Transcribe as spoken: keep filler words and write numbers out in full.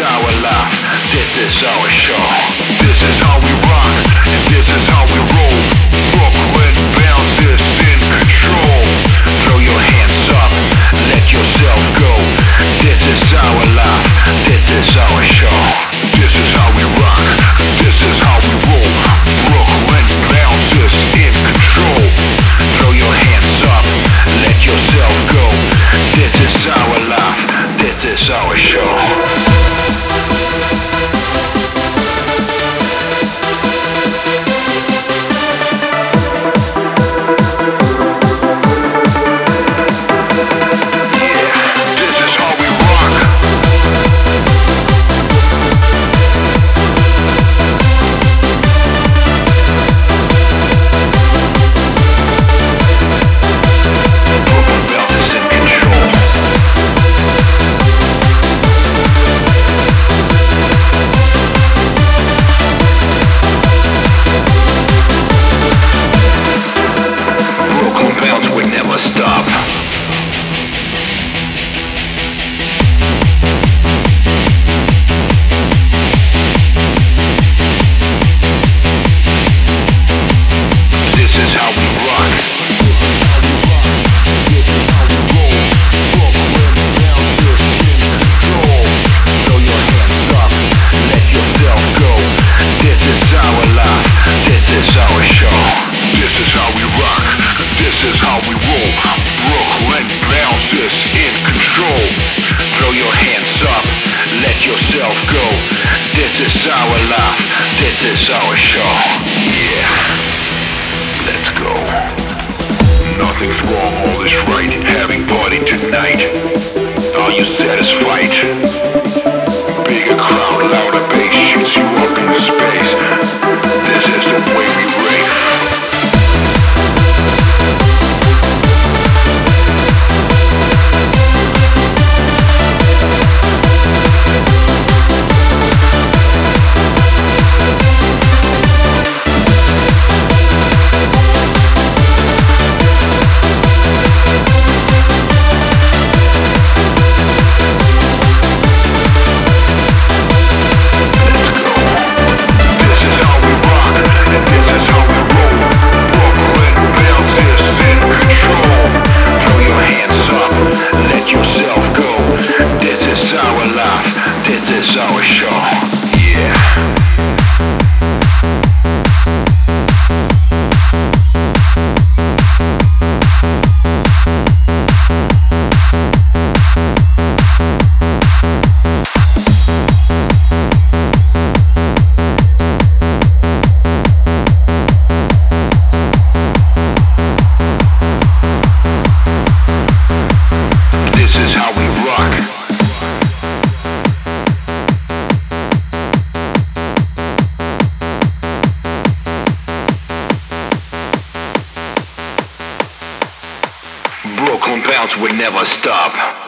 our life, this is our show. This is how we rock, and this is how we roll. Brooklyn bounces in control. Throw your hands up, let yourself go. This is our life, this is our show. This is how we rock, this is how we roll. Brooklyn bounces in control. Throw your hands up, let yourself go. This is our life, this is our show. This is our life, this is our show. Yeah, let's go. Nothing's wrong, all is right. Having party tonight. Are you satisfied? Bigger crowd, louder bass shoots you up into space. This is the way we rave. Brooklyn bounce would never stop.